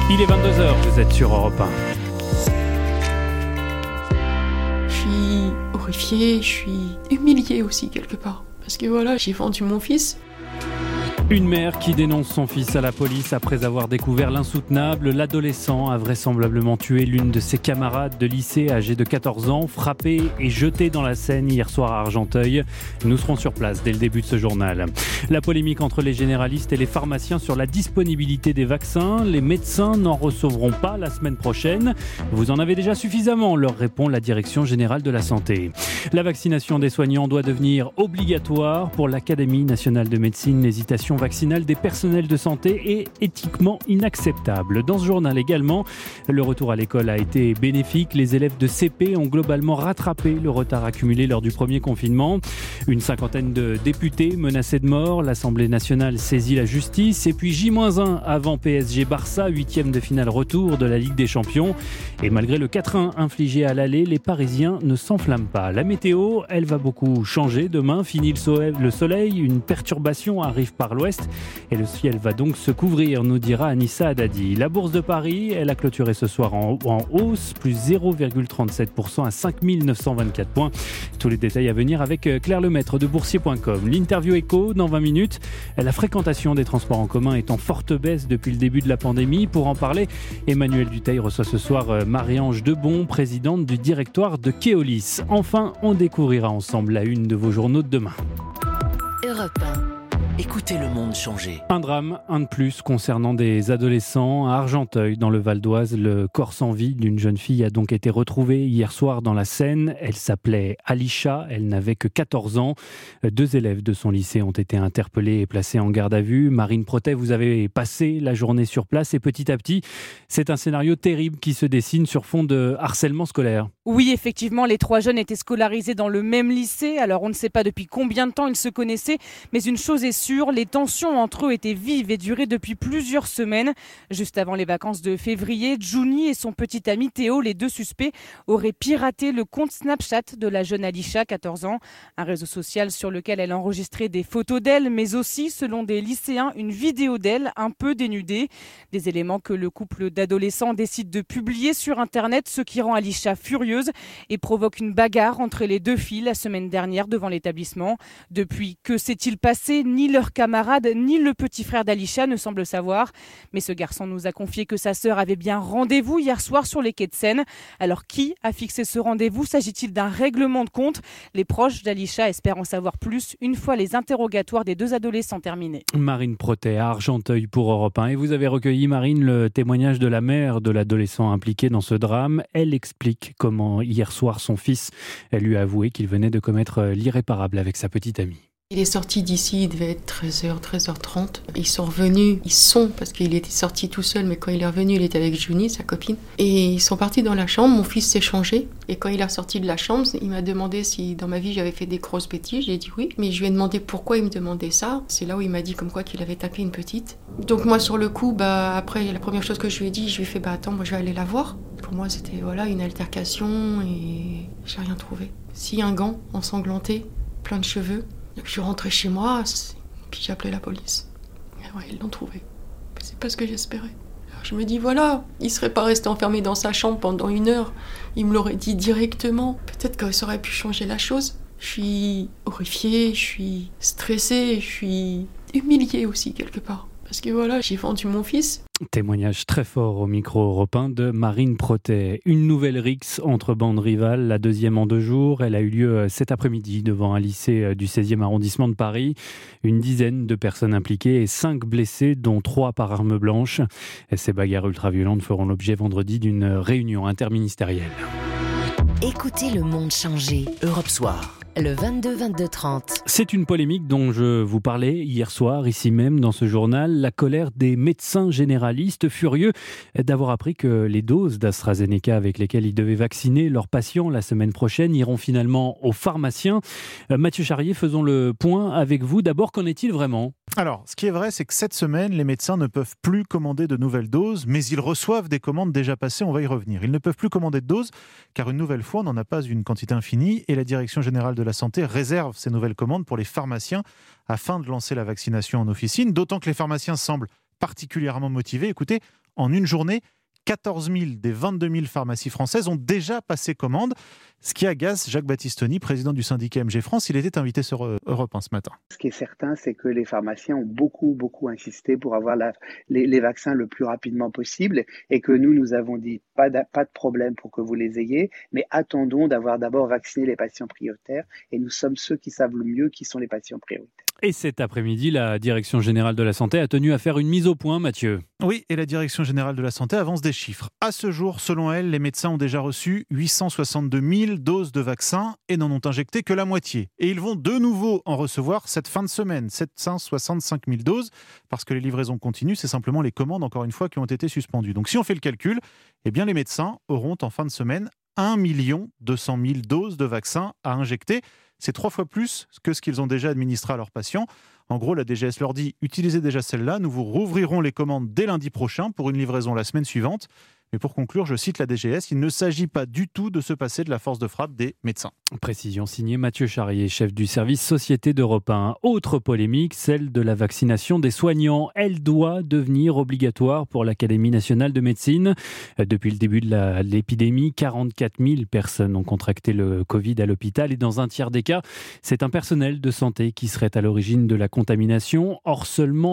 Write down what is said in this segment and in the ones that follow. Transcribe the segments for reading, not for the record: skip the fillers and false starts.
Il est 22h, vous êtes sur Europe 1. Je suis horrifiée, je suis humiliée aussi quelque part. Parce que voilà, j'ai vendu mon fils. Une mère qui dénonce son fils à la police après avoir découvert l'insoutenable. L'adolescent a vraisemblablement tué l'une de ses camarades de lycée âgée de 14 ans, frappé et jeté dans la Seine hier soir à Argenteuil. Nous serons sur place dès le début de ce journal. La polémique entre les généralistes et les pharmaciens sur la disponibilité des vaccins. Les médecins n'en recevront pas la semaine prochaine. Vous en avez déjà suffisamment, leur répond la Direction générale de la santé. La vaccination des soignants doit devenir obligatoire pour l'Académie nationale de médecine. L'hésitation vaccinale des personnels de santé est éthiquement inacceptable. Dans ce journal également, le retour à l'école a été bénéfique. Les élèves de CP ont globalement rattrapé le retard accumulé lors du premier confinement. Une cinquantaine de députés menacés de mort. L'Assemblée nationale saisit la justice. Et puis J-1 avant PSG-Barça, 8e de finale retour de la Ligue des Champions. Et malgré le 4-1 infligé à l'aller, les Parisiens ne s'enflamment pas. La météo, elle va beaucoup changer. Demain, fini le soleil. Une perturbation arrive par l'ouest. Et le ciel va donc se couvrir, nous dira Anissa Haddadi. La bourse de Paris, elle a clôturé ce soir en hausse, plus 0,37% à 5 924 points. Tous les détails à venir avec Claire Lemaître de boursier.com. L'interview écho dans 20 minutes. La fréquentation des transports en commun est en forte baisse depuis le début de la pandémie. Pour en parler, Emmanuel Dutheil reçoit ce soir Marie-Ange Debon, présidente du directoire de Keolis. Enfin, on découvrira ensemble la une de vos journaux de demain. Europe 1. Écoutez le monde changer. Un drame, un de plus, concernant des adolescents à Argenteuil, dans le Val d'Oise. Le corps sans vie d'une jeune fille a donc été retrouvé hier soir dans la Seine. Elle s'appelait Alisha, elle n'avait que 14 ans. 2 élèves de son lycée ont été interpellés et placés en garde à vue. Marine Protet, vous avez passé la journée sur place et petit à petit, c'est un scénario terrible qui se dessine sur fond de harcèlement scolaire. Oui, effectivement, les 3 jeunes étaient scolarisés dans le même lycée. Alors on ne sait pas depuis combien de temps ils se connaissaient, mais une chose est sûre, les tensions entre eux étaient vives et duraient depuis plusieurs semaines. Juste avant les vacances de février, Juni et son petit ami Théo, les 2 suspects, auraient piraté le compte Snapchat de la jeune Alisha, 14 ans. Un réseau social sur lequel elle enregistrait des photos d'elle, mais aussi, selon des lycéens, une vidéo d'elle un peu dénudée. Des éléments que le couple d'adolescents décide de publier sur Internet, ce qui rend Alisha furieuse et provoque une bagarre entre les 2 filles la semaine dernière devant l'établissement. Depuis, que s'est-il passé? Ni leur camarade, ni le petit frère d'Alisha ne semblent savoir. Mais ce garçon nous a confié que sa sœur avait bien rendez-vous hier soir sur les quais de Seine. Alors qui a fixé ce rendez-vous? S'agit-il d'un règlement de compte? Les proches d'Alisha espèrent en savoir plus une fois les interrogatoires des 2 adolescents terminés. Marine Protet à Argenteuil pour Europe 1. Et vous avez recueilli, Marine, le témoignage de la mère de l'adolescent impliqué dans ce drame. Elle explique comment hier soir son fils lui a avoué qu'il venait de commettre l'irréparable avec sa petite amie. Il est sorti d'ici, il devait être 13h, 13h30. Ils sont revenus, parce qu'il était sorti tout seul, mais quand il est revenu, il était avec Juni, sa copine. Et ils sont partis dans la chambre, mon fils s'est changé. Et quand il est sorti de la chambre, il m'a demandé si dans ma vie j'avais fait des grosses bêtises. J'ai dit oui, mais je lui ai demandé pourquoi il me demandait ça. C'est là où il m'a dit comme quoi qu'il avait tapé une petite. Donc moi sur le coup, après la première chose que je lui ai dit, je lui ai fait attends, moi je vais aller la voir. Pour moi c'était une altercation et j'ai rien trouvé. Si un gant ensanglanté, plein de cheveux. Je suis rentrée chez moi, puis j'ai appelé la police. Et ouais, ils l'ont trouvé. C'est pas ce que j'espérais. Alors je me dis, il serait pas resté enfermé dans sa chambre pendant 1 heure. Il me l'aurait dit directement. Peut-être que ça aurait pu changer la chose. Je suis horrifiée, je suis stressée, je suis humiliée aussi quelque part. Parce que j'ai vendu mon fils. Témoignage très fort au micro européen de Marine Protet. Une nouvelle rixe entre bandes rivales, la 2e en 2 jours. Elle a eu lieu cet après-midi devant un lycée du 16e arrondissement de Paris. Une dizaine de personnes impliquées et 5 blessés, dont 3 par arme blanche. Ces bagarres ultra-violentes feront l'objet vendredi d'une réunion interministérielle. Écoutez le monde changer. Europe Soir. Le 22-22-30. C'est une polémique dont je vous parlais hier soir, ici même, dans ce journal. La colère des médecins généralistes furieux d'avoir appris que les doses d'AstraZeneca avec lesquelles ils devaient vacciner leurs patients la semaine prochaine iront finalement aux pharmaciens. Mathieu Charrier, faisons le point avec vous. D'abord, qu'en est-il vraiment ? Alors, ce qui est vrai, c'est que cette semaine, les médecins ne peuvent plus commander de nouvelles doses, mais ils reçoivent des commandes déjà passées, on va y revenir. Ils ne peuvent plus commander de doses, car une nouvelle fois, on n'en a pas une quantité infinie, et la Direction générale de la santé réserve ces nouvelles commandes pour les pharmaciens afin de lancer la vaccination en officine, d'autant que les pharmaciens semblent particulièrement motivés. Écoutez, en une journée, 14 000 des 22 000 pharmacies françaises ont déjà passé commande, ce qui agace Jacques Battistoni, président du syndicat MG France. Il était invité sur Europe 1 ce matin. Ce qui est certain, c'est que les pharmaciens ont beaucoup insisté pour avoir les vaccins le plus rapidement possible et que nous avons dit pas de problème pour que vous les ayez, mais attendons d'avoir d'abord vacciné les patients prioritaires et nous sommes ceux qui savent le mieux qui sont les patients prioritaires. Et cet après-midi, la Direction générale de la santé a tenu à faire une mise au point, Mathieu. Oui, et la Direction générale de la santé avance des chiffres. À ce jour, selon elle, les médecins ont déjà reçu 862 000 doses de vaccins et n'en ont injecté que la moitié. Et ils vont de nouveau en recevoir cette fin de semaine, 765 000 doses, parce que les livraisons continuent, c'est simplement les commandes, encore une fois, qui ont été suspendues. Donc si on fait le calcul, eh bien les médecins auront en fin de semaine 1 200 000 doses de vaccins à injecter. C'est 3 fois plus que ce qu'ils ont déjà administré à leurs patients. En gros, la DGS leur dit « Utilisez déjà celle-là, nous vous rouvrirons les commandes dès lundi prochain pour une livraison la semaine suivante ». Mais pour conclure, je cite la DGS, il ne s'agit pas du tout de se passer de la force de frappe des médecins. Précision signée Mathieu Charrier, chef du service Société d'Europe 1. Autre polémique, celle de la vaccination des soignants. Elle doit devenir obligatoire pour l'Académie nationale de médecine. Depuis le début de l'épidémie, 44 000 personnes ont contracté le Covid à l'hôpital et dans un tiers des cas, c'est un personnel de santé qui serait à l'origine de la contamination. Or, seulement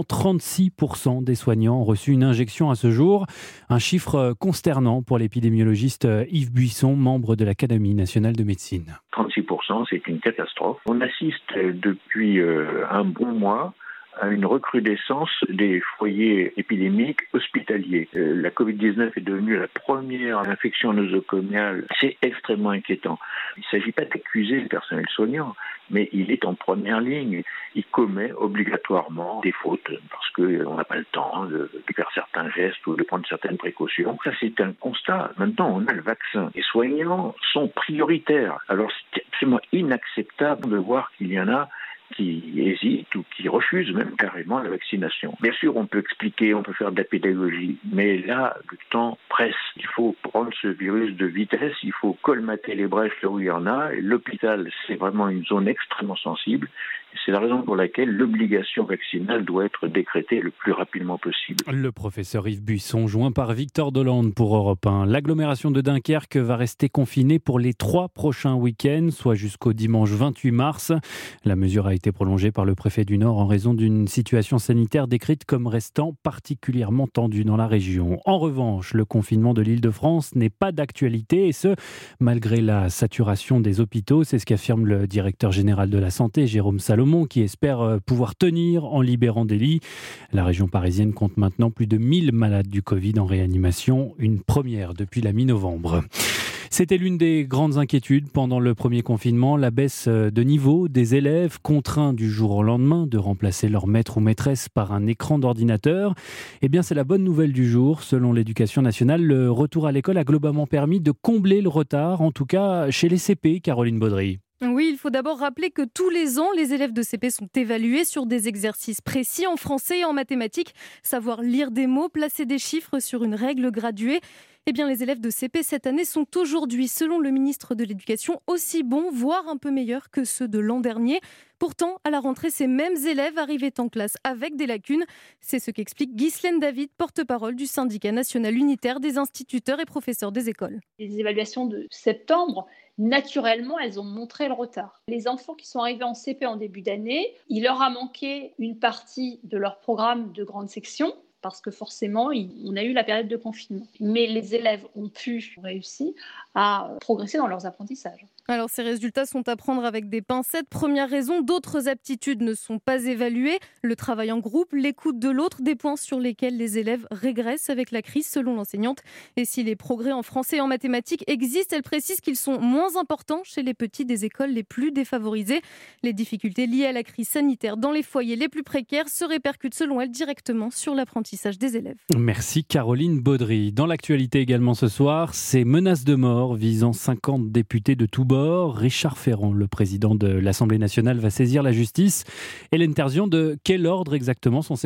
36% des soignants ont reçu une injection à ce jour. Un chiffre consternant pour l'épidémiologiste Yves Buisson, membre de l'Académie nationale de médecine. 36%, c'est une catastrophe. On assiste depuis un bon mois à une recrudescence des foyers épidémiques hospitaliers. La Covid-19 est devenue la première infection nosocomiale. C'est extrêmement inquiétant. Il ne s'agit pas d'accuser le personnel soignant, mais il est en première ligne. Il commet obligatoirement des fautes parce qu'on n'a pas le temps de faire certains gestes ou de prendre certaines précautions. Ça, c'est un constat. Maintenant, on a le vaccin. Les soignants sont prioritaires. Alors, c'est absolument inacceptable de voir qu'il y en a qui hésitent ou qui refusent même carrément la vaccination. Bien sûr, on peut expliquer, on peut faire de la pédagogie, mais là, le temps presse. Il faut prendre ce virus de vitesse, il faut colmater les brèches là où il y en a. Et l'hôpital, c'est vraiment une zone extrêmement sensible. Et c'est la raison pour laquelle l'obligation vaccinale doit être décrétée le plus rapidement possible. Le professeur Yves Buisson, joint par Victor Dolande pour Europe 1. L'agglomération de Dunkerque va rester confinée pour les 3 prochains week-ends, soit jusqu'au dimanche 28 mars. La mesure a été prolongée par le préfet du Nord en raison d'une situation sanitaire décrite comme restant particulièrement tendue dans la région. En revanche, le confinement de l'Île-de-France n'est pas d'actualité et ce, malgré la saturation des hôpitaux. C'est ce qu'affirme le directeur général de la Santé, Jérôme Salomon, qui espère pouvoir tenir en libérant des lits. La région parisienne compte maintenant plus de 1000 malades du Covid en réanimation, une première depuis la mi-novembre. C'était l'une des grandes inquiétudes pendant le premier confinement, la baisse de niveau des élèves contraints du jour au lendemain de remplacer leur maître ou maîtresse par un écran d'ordinateur. Eh bien, c'est la bonne nouvelle du jour. Selon l'Éducation nationale, le retour à l'école a globalement permis de combler le retard, en tout cas chez les CP, Caroline Baudry. Oui, il faut d'abord rappeler que tous les ans, les élèves de CP sont évalués sur des exercices précis en français et en mathématiques. Savoir lire des mots, placer des chiffres sur une règle graduée. Eh bien, les élèves de CP cette année sont aujourd'hui, selon le ministre de l'Éducation, aussi bons, voire un peu meilleurs que ceux de l'an dernier. Pourtant, à la rentrée, ces mêmes élèves arrivaient en classe avec des lacunes. C'est ce qu'explique Ghislaine David, porte-parole du syndicat national unitaire des instituteurs et professeurs des écoles. Les évaluations de septembre, naturellement, elles ont montré le retard. Les enfants qui sont arrivés en CP en début d'année, il leur a manqué une partie de leur programme de grande section, parce que forcément, on a eu la période de confinement. Mais les élèves ont réussi à progresser dans leurs apprentissages. Alors ces résultats sont à prendre avec des pincettes. Première raison, d'autres aptitudes ne sont pas évaluées. Le travail en groupe, l'écoute de l'autre, des points sur lesquels les élèves régressent avec la crise selon l'enseignante. Et si les progrès en français et en mathématiques existent, elle précise qu'ils sont moins importants chez les petits des écoles les plus défavorisées. Les difficultés liées à la crise sanitaire dans les foyers les plus précaires se répercutent selon elle directement sur l'apprentissage des élèves. Merci Caroline Baudry. Dans l'actualité également ce soir, ces menaces de mort visant 50 députés de tous bords. Richard Ferrand, le président de l'Assemblée nationale, va saisir la justice. Hélène Terzian, de quel ordre exactement sont ces menaces ?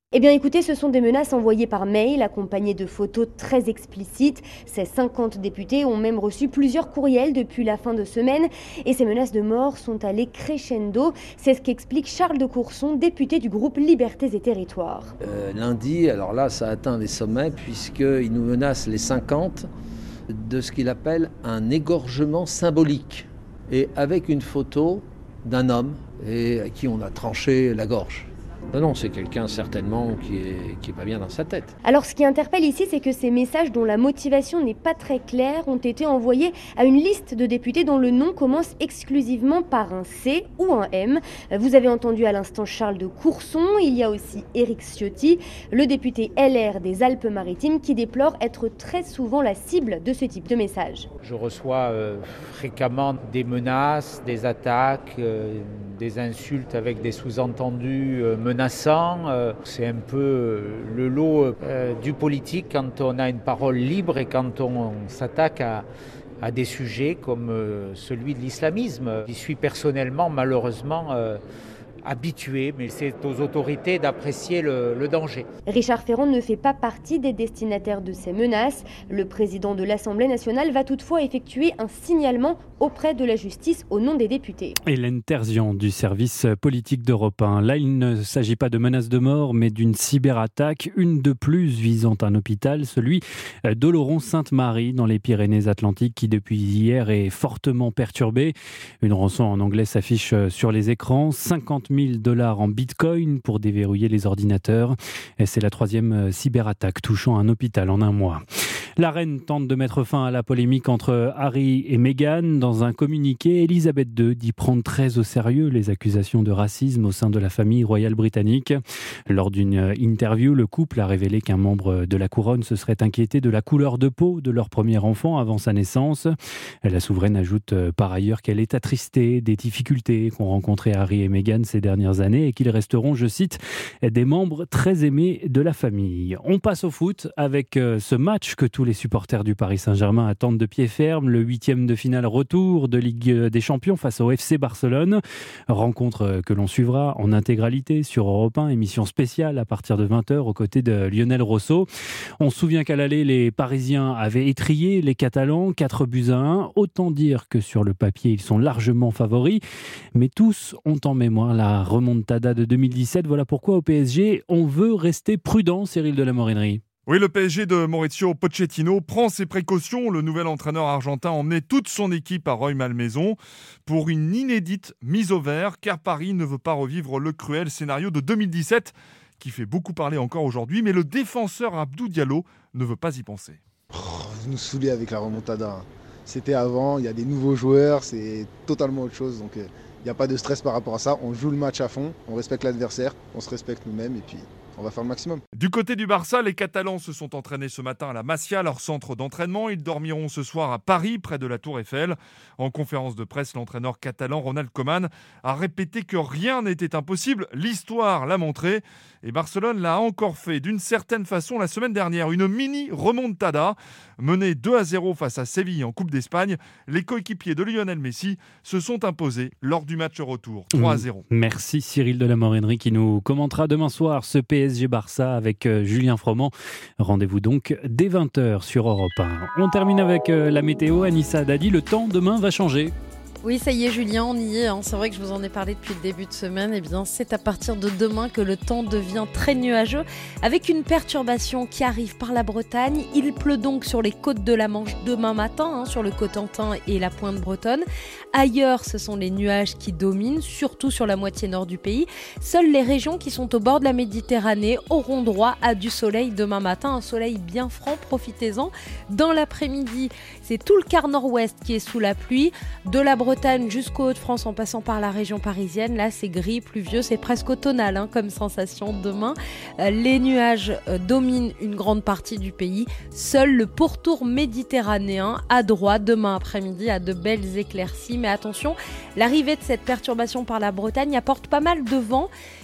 Eh bien écoutez, ce sont des menaces envoyées par mail, accompagnées de photos très explicites. Ces 50 députés ont même reçu plusieurs courriels depuis la fin de semaine. Et ces menaces de mort sont allées crescendo. C'est ce qu'explique Charles de Courson, député du groupe Libertés et Territoires. Lundi, alors là, ça a atteint des sommets puisqu'il nous menace les 50 de ce qu'il appelle un égorgement symbolique. Et avec une photo d'un homme et à qui on a tranché la gorge. Non, c'est quelqu'un certainement qui est pas bien dans sa tête. Alors ce qui interpelle ici, c'est que ces messages dont la motivation n'est pas très claire ont été envoyés à une liste de députés dont le nom commence exclusivement par un C ou un M. Vous avez entendu à l'instant Charles de Courson, il y a aussi Éric Ciotti, le député LR des Alpes-Maritimes qui déplore être très souvent la cible de ce type de messages. Je reçois fréquemment des menaces, des attaques, des insultes avec des sous-entendus menaçants. C'est un peu le lot du politique quand on a une parole libre et quand on s'attaque à des sujets comme celui de l'islamisme. J'y suis personnellement malheureusement habitué, mais c'est aux autorités d'apprécier le danger. Richard Ferrand ne fait pas partie des destinataires de ces menaces. Le président de l'Assemblée nationale va toutefois effectuer un signalement auprès de la justice au nom des députés. Hélène Terzian du service politique d'Europe 1. Là, il ne s'agit pas de menaces de mort, mais d'une cyberattaque, une de plus visant un hôpital, celui d'Oloron-Sainte-Marie dans les Pyrénées-Atlantiques, qui depuis hier est fortement perturbé. Une rançon en anglais s'affiche sur les écrans, 50 000 $, en bitcoin pour déverrouiller les ordinateurs. Et c'est la 3e cyberattaque touchant un hôpital en un mois. La reine tente de mettre fin à la polémique entre Harry et Meghan. Dans un communiqué, Elisabeth II dit prendre très au sérieux les accusations de racisme au sein de la famille royale britannique. Lors d'une interview, le couple a révélé qu'un membre de la couronne se serait inquiété de la couleur de peau de leur premier enfant avant sa naissance. La souveraine ajoute par ailleurs qu'elle est attristée des difficultés qu'ont rencontrées Harry et Meghan ces dernières années et qu'ils resteront, je cite, des membres très aimés de la famille. On passe au foot avec ce match que tous les supporters du Paris Saint-Germain attendent de pied ferme, le 8e de finale retour de Ligue des Champions face au FC Barcelone. Rencontre que l'on suivra en intégralité sur Europe 1, émission spéciale à partir de 20h aux côtés de Lionel Rosso. On se souvient qu'à l'aller, les Parisiens avaient étrillé les Catalans, 4-1. Autant dire que sur le papier, ils sont largement favoris. Mais tous ont en mémoire la remontada de 2017. Voilà pourquoi au PSG, on veut rester prudent, Cyril de la Morinerie. Oui, le PSG de Maurizio Pochettino prend ses précautions. Le nouvel entraîneur argentin a emmené toute son équipe à Rueil-Malmaison pour une inédite mise au vert, car Paris ne veut pas revivre le cruel scénario de 2017, qui fait beaucoup parler encore aujourd'hui, mais le défenseur Abdou Diallo ne veut pas y penser. Vous nous saoulez avec la remontada. C'était avant, il y a des nouveaux joueurs, c'est totalement autre chose, donc il n'y a pas de stress par rapport à ça. On joue le match à fond, on respecte l'adversaire, on se respecte nous-mêmes et puis on va faire le maximum. Du côté du Barça, les Catalans se sont entraînés ce matin à la Masia, leur centre d'entraînement. Ils dormiront ce soir à Paris, près de la Tour Eiffel. En conférence de presse, l'entraîneur catalan Ronald Koeman a répété que rien n'était impossible. L'histoire l'a montré. Et Barcelone l'a encore fait d'une certaine façon la semaine dernière. Une mini remontada. Menée 2-0 face à Séville en Coupe d'Espagne, les coéquipiers de Lionel Messi se sont imposés lors du match retour. 3-0. Merci Cyril de la Morinerie qui nous commentera demain soir ce PSG Barça avec Julien Froment. Rendez-vous donc dès 20h sur Europe 1. On termine avec la météo. Anissa Dadi, le temps demain va changer. Oui, ça y est Julien, on y est. C'est vrai que je vous en ai parlé depuis le début de semaine. Eh bien, c'est à partir de demain que le temps devient très nuageux avec une perturbation qui arrive par la Bretagne. Il pleut donc sur les côtes de la Manche demain matin, sur le Cotentin et la Pointe bretonne. Ailleurs, ce sont les nuages qui dominent, surtout sur la moitié nord du pays. Seules les régions qui sont au bord de la Méditerranée auront droit à du soleil demain matin. Un soleil bien franc, profitez-en. Dans l'après-midi, c'est tout le quart nord-ouest qui est sous la pluie. De la Bretagne jusqu'aux Hauts-de-France en passant par la région parisienne, là c'est gris, pluvieux, c'est presque automnal comme sensation demain. Les nuages dominent une grande partie du pays. Seul le pourtour méditerranéen a droit demain après-midi à de belles éclaircies. Mais attention, l'arrivée de cette perturbation par la Bretagne apporte pas mal de vent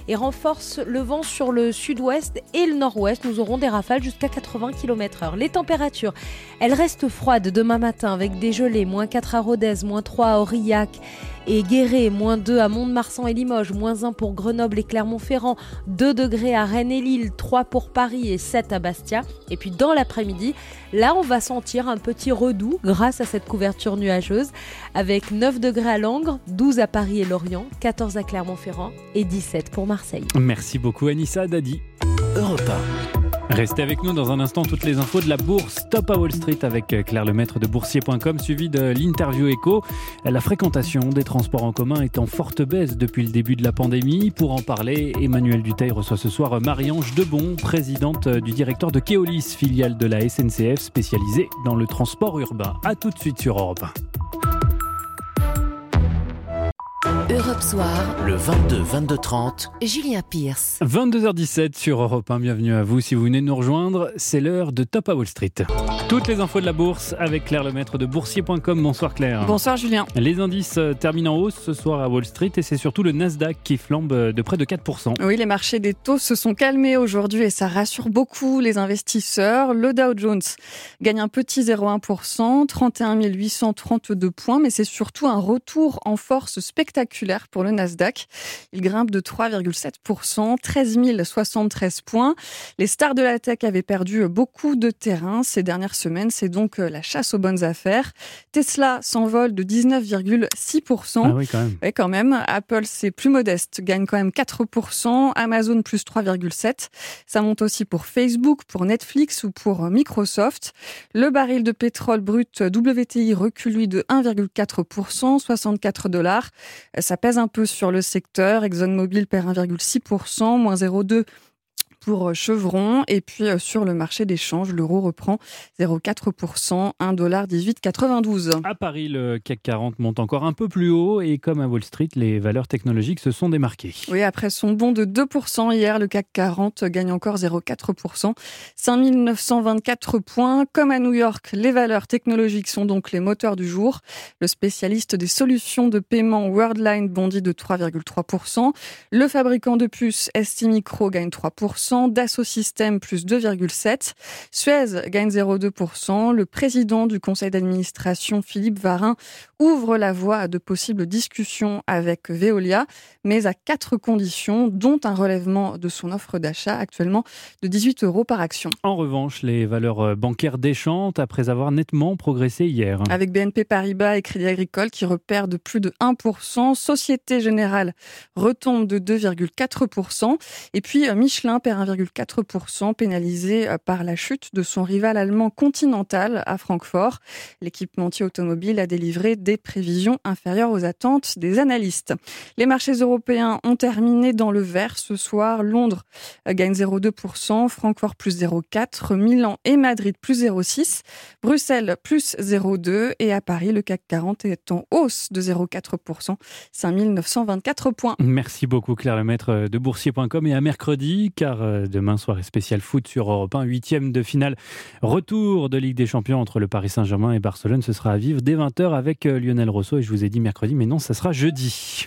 et renforce le vent sur le sud-ouest et le nord-ouest. Nous aurons des rafales jusqu'à 80 km/h. Les températures, elles restent froides demain matin avec des gelées, -4 à Rodez, -3 à Aurillac et Guéret, -2 à Mont-de-Marsan et Limoges, -1 pour Grenoble et Clermont-Ferrand, 2 degrés à Rennes et Lille, 3 pour Paris et 7 à Bastia. Et puis dans l'après-midi, là on va sentir un petit redoux grâce à cette couverture nuageuse avec 9 degrés à Langres, 12 à Paris et Lorient, 14 à Clermont-Ferrand et 17 pour Marseille. Merci beaucoup Anissa Dadi. Europe 1. Restez avec nous dans un instant, toutes les infos de la bourse. Top à Wall Street avec Claire Lemaître de boursier.com, suivi de l'interview écho. La fréquentation des transports en commun est en forte baisse depuis le début de la pandémie. Pour en parler, Emmanuel Dutheil reçoit ce soir Marie-Ange Debon, présidente du directoire de Keolis, filiale de la SNCF spécialisée dans le transport urbain. A tout de suite sur Europe 1. Europe Soir, le 22-22-30, Julien Pierce. 22h17 sur Europe 1, bienvenue à vous. Si vous venez de nous rejoindre, c'est l'heure de Top à Wall Street. Toutes les infos de la bourse avec Claire Lemaître de boursier.com. Bonsoir Claire. Bonsoir Julien. Les indices terminent en hausse ce soir à Wall Street et c'est surtout le Nasdaq qui flambe de près de 4%. Oui, les marchés des taux se sont calmés aujourd'hui et ça rassure beaucoup les investisseurs. Le Dow Jones gagne un petit 0,1%, 31 832 points, mais c'est surtout un retour en force spectaculaire pour le Nasdaq. Il grimpe de 3,7%, 13 073 points. Les stars de la tech avaient perdu beaucoup de terrain ces dernières semaines. C'est donc la chasse aux bonnes affaires. Tesla s'envole de 19,6%. Ah oui, quand même. Ouais, quand même. Apple, c'est plus modeste, gagne quand même 4%. Amazon, plus 3,7%. Ça monte aussi pour Facebook, pour Netflix ou pour Microsoft. Le baril de pétrole brut WTI recule, lui, de 1,4%, $64. Ça pèse un peu sur le secteur. ExxonMobil perd 1,6%, moins 0,2% pour Chevron. Et puis sur le marché des changes, l'euro reprend 0,4%, $1,1892. À Paris, le CAC 40 monte encore un peu plus haut et comme à Wall Street, les valeurs technologiques se sont démarquées. Oui, après son bond de 2% hier, le CAC 40 gagne encore 0,4%, 5 924 points. Comme à New York, les valeurs technologiques sont donc les moteurs du jour. Le spécialiste des solutions de paiement Worldline bondit de 3,3%. Le fabricant de puces STMicro gagne 3%. Dassault Systèmes plus 2,7%. Suez gagne 0,2%. Le président du conseil d'administration, Philippe Varin, ouvre la voie à de possibles discussions avec Veolia, mais à 4 conditions, dont un relèvement de son offre d'achat, actuellement de 18 € par action. En revanche, les valeurs bancaires déchantent après avoir nettement progressé hier. Avec BNP Paribas et Crédit Agricole qui repèrent de plus de 1%. Société Générale retombe de 2,4%. Et puis Michelin perd 1,4%, pénalisé par la chute de son rival allemand Continental à Francfort. L'équipementier automobile a délivré des prévisions inférieures aux attentes des analystes. Les marchés européens ont terminé dans le vert ce soir. Londres gagne 0,2%, Francfort plus 0,4%, Milan et Madrid plus 0,6%, Bruxelles plus 0,2% et à Paris, le CAC 40 est en hausse de 0,4%, 5 924 points. Merci beaucoup Claire Lemaître de boursier.com et à mercredi, car demain, soirée spéciale foot sur Europe 1, 8e de finale. Retour de Ligue des Champions entre le Paris Saint-Germain et Barcelone. Ce sera à vivre dès 20h avec Lionel Rousseau. Et je vous ai dit mercredi, mais non, ça sera jeudi.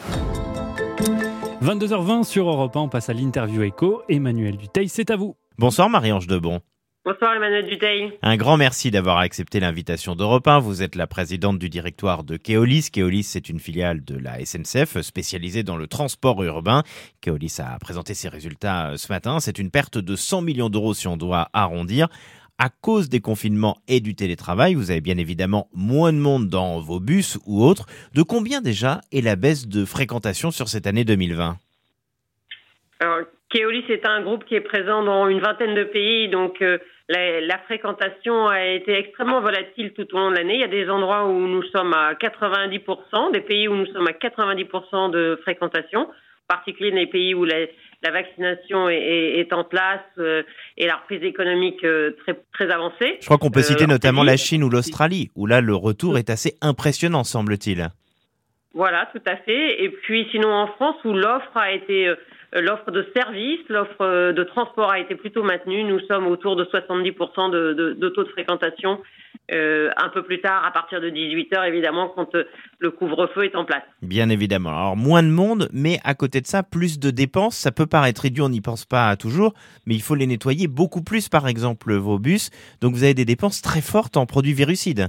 22h20 sur Europe 1, on passe à l'interview écho. Emmanuel Dutheil, c'est à vous. Bonsoir Marie-Ange Debon. Bonsoir Emmanuel Dutheil. Un grand merci d'avoir accepté l'invitation d'Europe 1. Vous êtes la présidente du directoire de Keolis. Keolis, c'est une filiale de la SNCF spécialisée dans le transport urbain. Keolis a présenté ses résultats ce matin. C'est une perte de 100 millions d'euros si on doit arrondir. À cause des confinements et du télétravail, vous avez bien évidemment moins de monde dans vos bus ou autres. De combien déjà est la baisse de fréquentation sur cette année 2020 ? Alors, Keolis est un groupe qui est présent dans une vingtaine de pays, donc la fréquentation a été extrêmement volatile tout au long de l'année. Il y a des endroits où nous sommes à 90%, des pays où nous sommes à 90% de fréquentation, en particulier dans les pays où la vaccination est en place et la reprise économique très, très avancée. Je crois qu'on peut citer notamment la Chine ou l'Australie, où là le retour est assez impressionnant, semble-t-il. Voilà, tout à fait. Et puis sinon en France, où l'offre de services, l'offre de transport a été plutôt maintenue. Nous sommes autour de 70% de taux de fréquentation un peu plus tard, à partir de 18h, évidemment, quand le couvre-feu est en place. Bien évidemment. Alors, moins de monde, mais à côté de ça, plus de dépenses. Ça peut paraître idiot, on n'y pense pas toujours, mais il faut les nettoyer beaucoup plus, par exemple, vos bus. Donc, vous avez des dépenses très fortes en produits virucides.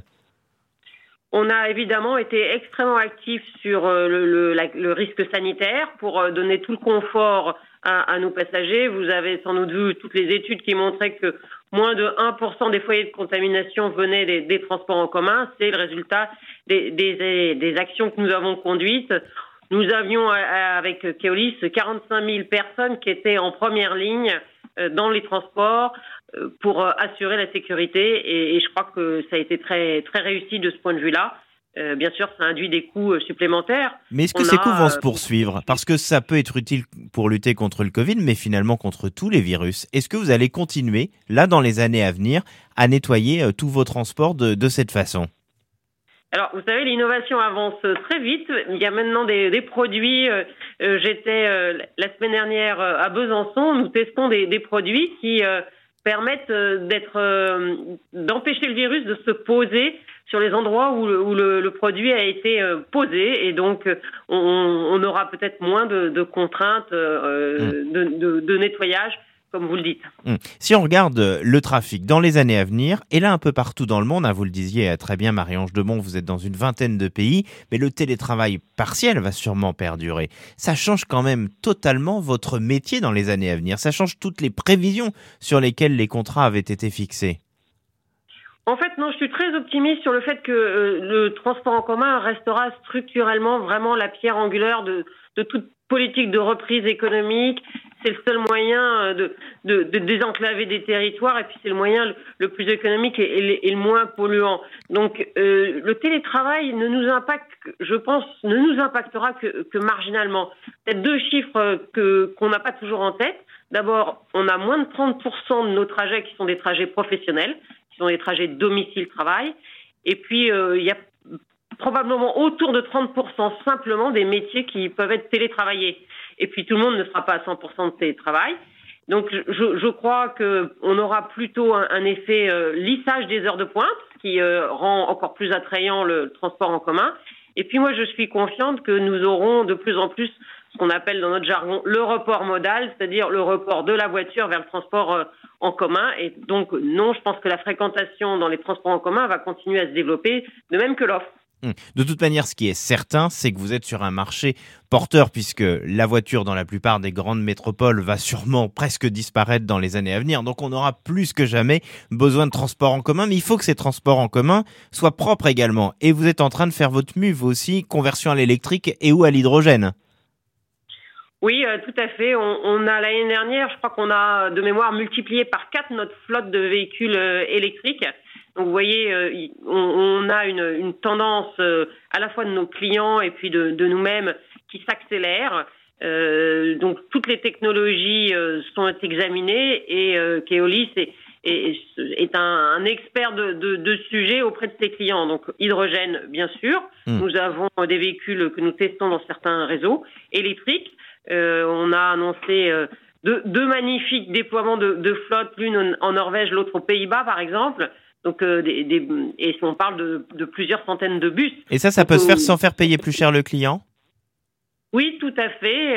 On a évidemment été extrêmement actifs sur le risque sanitaire pour donner tout le confort à nos passagers. Vous avez sans doute vu toutes les études qui montraient que moins de 1% des foyers de contamination venaient des transports en commun. C'est le résultat des actions que nous avons conduites. Nous avions, avec Keolis, 45 000 personnes qui étaient en première ligne dans les transports pour assurer la sécurité. Et je crois que ça a été très, très réussi de ce point de vue-là. Bien sûr, ça induit des coûts supplémentaires. Mais est-ce que ces coûts vont se poursuivre ? Parce que ça peut être utile pour lutter contre le Covid, mais finalement contre tous les virus. Est-ce que vous allez continuer, là, dans les années à venir, à nettoyer tous vos transports de cette façon ? Alors, vous savez, l'innovation avance très vite. Il y a maintenant des produits. J'étais la semaine dernière à Besançon. Nous testons des produits qui permettent d'empêcher le virus de se poser sur les endroits où le produit a été posé. Et donc, on aura peut-être moins de contraintes de nettoyage, comme vous le dites. Si on regarde le trafic dans les années à venir, et là un peu partout dans le monde, vous le disiez très bien Marie-Ange Demont, vous êtes dans une vingtaine de pays, mais le télétravail partiel va sûrement perdurer. Ça change quand même totalement votre métier dans les années à venir, ça change toutes les prévisions sur lesquelles les contrats avaient été fixés. En fait, non, je suis très optimiste sur le fait que le transport en commun restera structurellement vraiment la pierre angulaire de toute politique de reprise économique. C'est le seul moyen de désenclaver des territoires et puis c'est le moyen le plus économique et le moins polluant. Donc le télétravail ne nous impactera que marginalement. Peut-être deux chiffres qu'on n'a pas toujours en tête. D'abord, on a moins de 30% de nos trajets qui sont des trajets professionnels, qui sont des trajets domicile-travail. Et puis, il y a probablement autour de 30% simplement des métiers qui peuvent être télétravaillés. Et puis, tout le monde ne sera pas à 100% de télétravail. Donc, je crois qu'on aura plutôt un effet lissage des heures de pointe qui rend encore plus attrayant le transport en commun. Et puis, moi, je suis confiante que nous aurons de plus en plus ce qu'on appelle dans notre jargon le report modal, c'est-à-dire le report de la voiture vers le transport en commun. Et donc, non, je pense que la fréquentation dans les transports en commun va continuer à se développer, de même que l'offre. De toute manière, ce qui est certain, c'est que vous êtes sur un marché porteur puisque la voiture dans la plupart des grandes métropoles va sûrement presque disparaître dans les années à venir. Donc on aura plus que jamais besoin de transports en commun, mais il faut que ces transports en commun soient propres également. Et vous êtes en train de faire votre mue, vous aussi, conversion à l'électrique et ou à l'hydrogène. Oui, tout à fait. On a l'année dernière, je crois qu'on a de mémoire multiplié par 4 notre flotte de véhicules électriques. Donc vous voyez, on a une tendance à la fois de nos clients et puis de nous-mêmes qui s'accélère. Donc toutes les technologies sont examinées et Keolis est un expert de sujet auprès de ses clients. Donc hydrogène, bien sûr. Nous avons des véhicules que nous testons dans certains réseaux électriques. On a annoncé deux magnifiques déploiements de flottes, l'une en Norvège, l'autre aux Pays-Bas, par exemple. Donc, et on parle de plusieurs centaines de bus. Et ça peut se faire sans faire payer plus cher le client ? Oui, tout à fait.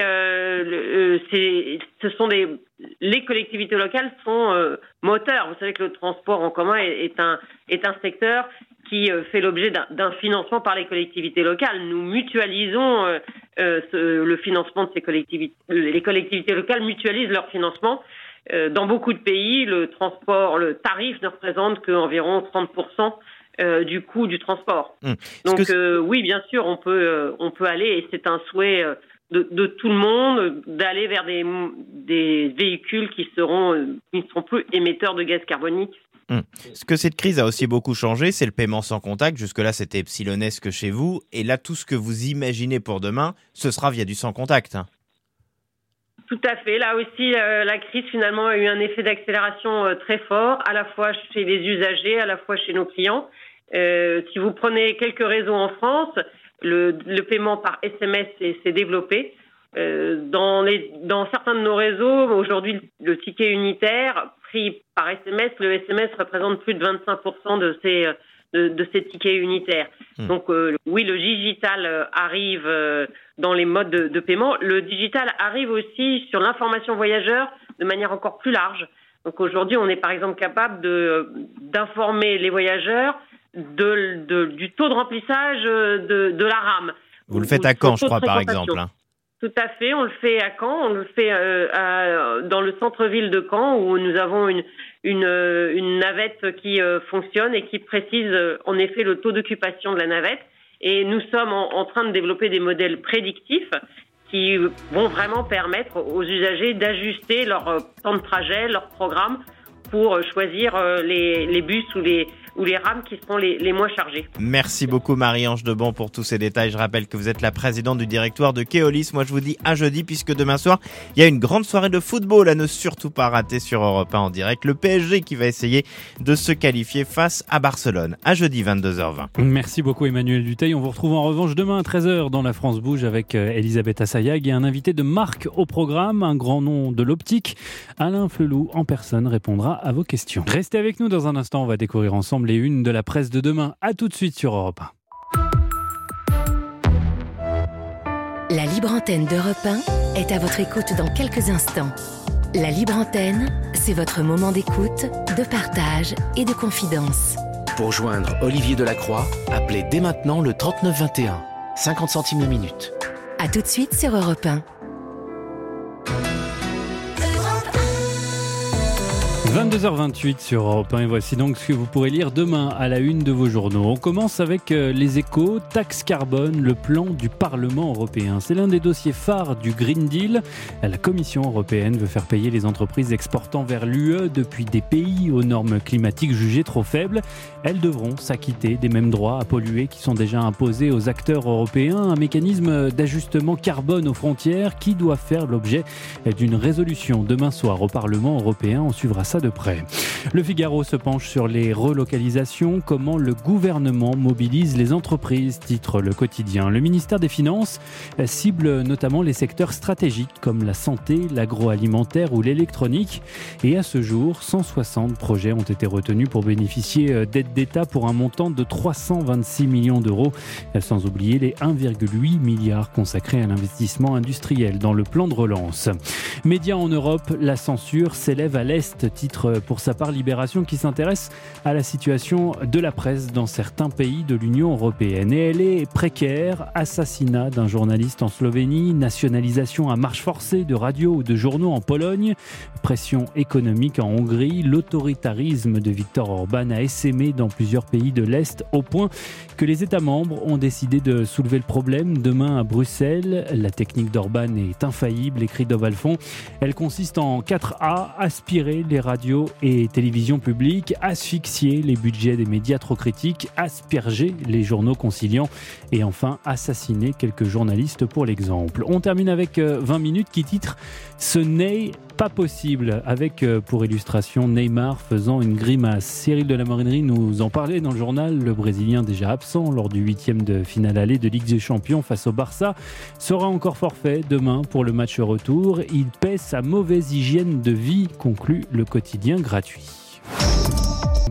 Les collectivités locales sont moteurs. Vous savez que le transport en commun est un secteur qui fait l'objet d'un financement par les collectivités locales. Nous mutualisons le financement de ces collectivités. Les collectivités locales mutualisent leur financement. Dans beaucoup de pays, le tarif ne représente qu'environ 30% du coût du transport. Donc oui, bien sûr, on peut aller, et c'est un souhait de tout le monde, d'aller vers des véhicules qui ne seront plus émetteurs de gaz carbonique. Ce que cette crise a aussi beaucoup changé, c'est le paiement sans contact. Jusque-là, c'était epsilonesque chez vous. Et là, tout ce que vous imaginez pour demain, ce sera via du sans contact. Tout à fait. Là aussi, la crise finalement a eu un effet d'accélération très fort, à la fois chez les usagers, à la fois chez nos clients. Si vous prenez quelques réseaux en France, le paiement par SMS s'est développé. Dans certains de nos réseaux, aujourd'hui, le ticket unitaire pris par SMS, le SMS représente plus de 25% de de ces tickets unitaires. Donc oui, le digital arrive dans les modes de paiement. Le digital arrive aussi sur l'information voyageur de manière encore plus large. Donc aujourd'hui, on est par exemple capable d'informer les voyageurs du taux de remplissage de la rame. Vous le faites à Caen, je crois, par exemple. Tout à fait, on le fait à Caen, on le fait dans le centre-ville de Caen où nous avons une navette qui fonctionne et qui précise en effet le taux d'occupation de la navette. Et nous sommes en train de développer des modèles prédictifs qui vont vraiment permettre aux usagers d'ajuster leur temps de trajet, leur programme pour choisir les bus ou les rames qui seront les moins chargées. Merci beaucoup Marie-Ange Deban pour tous ces détails. Je rappelle que vous êtes la présidente du directoire de Keolis. Moi je vous dis à jeudi puisque demain soir il y a une grande soirée de football à ne surtout pas rater sur Europe 1 en direct. Le PSG qui va essayer de se qualifier face à Barcelone. À jeudi 22h20. Merci beaucoup Emmanuel Dutheil. On vous retrouve en revanche demain à 13h dans La France Bouge avec Elisabeth Assayag et un invité de marque au programme, un grand nom de l'optique. Alain Flelou en personne répondra à vos questions. Restez avec nous dans un instant, on va découvrir ensemble les unes de la presse de demain. À tout de suite sur Europe 1. La libre antenne d'Europe 1 est à votre écoute dans quelques instants. La libre antenne, c'est votre moment d'écoute, de partage et de confidence. Pour joindre Olivier Delacroix, appelez dès maintenant le 39 21, 50 centimes la minute. À tout de suite sur Europe 1. 22h28 sur Europe 1 et voici donc ce que vous pourrez lire demain à la une de vos journaux. On commence avec les Échos, taxe carbone, le plan du Parlement européen. C'est l'un des dossiers phares du Green Deal. La Commission européenne veut faire payer les entreprises exportant vers l'UE depuis des pays aux normes climatiques jugées trop faibles. Elles devront s'acquitter des mêmes droits à polluer qui sont déjà imposés aux acteurs européens. Un mécanisme d'ajustement carbone aux frontières qui doit faire l'objet d'une résolution demain soir au Parlement européen. On suivra ça de près. Le Figaro se penche sur les relocalisations, comment le gouvernement mobilise les entreprises, titre Le Quotidien. Le ministère des Finances cible notamment les secteurs stratégiques comme la santé, l'agroalimentaire ou l'électronique. Et à ce jour, 160 projets ont été retenus pour bénéficier d'aides d'État pour un montant de 326 millions d'euros, sans oublier les 1,8 milliard consacrés à l'investissement industriel dans le plan de relance. Médias en Europe, la censure s'élève à l'Est, titre pour sa part Libération qui s'intéresse à la situation de la presse dans certains pays de l'Union européenne. Et elle est précaire, assassinat d'un journaliste en Slovénie, nationalisation à marche forcée de radios ou de journaux en Pologne, pression économique en Hongrie, l'autoritarisme de Viktor Orban a essaimé dans plusieurs pays de l'Est au point que les États membres ont décidé de soulever le problème demain à Bruxelles. La technique d'Orban est infaillible, écrit Dov Alphon. Elle consiste en 4A, aspirer les radios et télévisions publiques, asphyxier les budgets des médias trop critiques, asperger les journaux conciliants et enfin assassiner quelques journalistes pour l'exemple. On termine avec 20 minutes qui titre « Ce n'est pas possible » avec pour illustration Neymar faisant une grimace. Cyril de la Morinerie nous en parlait dans le journal. Le Brésilien déjà absent lors du 8e de finale aller de Ligue des Champions face au Barça sera encore forfait demain pour le match retour. Il paie sa mauvaise hygiène de vie, conclut Le Quotidien gratuit.